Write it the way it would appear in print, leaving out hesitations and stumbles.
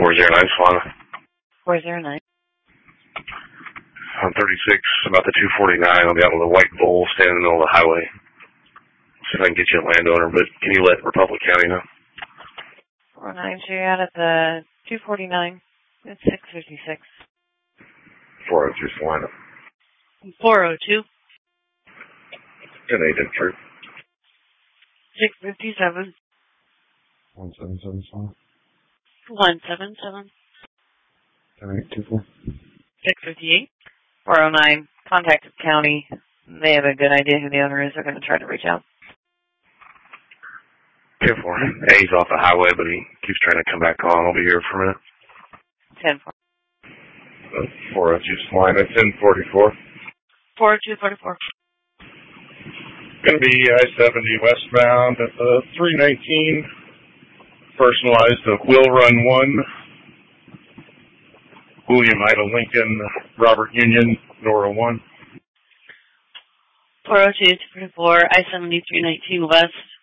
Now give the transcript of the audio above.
409 Solana. 409. On 36, about the 249, I'll be out with a white bull standing in the middle of the highway. See if I can get you a landowner, but can you let Republic County know? 409, so you're out at the 249. It's 656. 402 Solana. 402. And agent true. 657. 177 Solana. 177. 7824. 658. 409. Contacted county. They have a good idea who the owner is. They're going to try to reach out. 10-4. He's off the highway, but he keeps trying to come back on. I'll be here for a minute. 10-4. 402 Solana. 1044. 402-44. Going to be I-70 westbound at the 319. Personalized of Will Run 1. William Ida Lincoln, Robert Union, Nora 1. 402-44, I-70 319 west.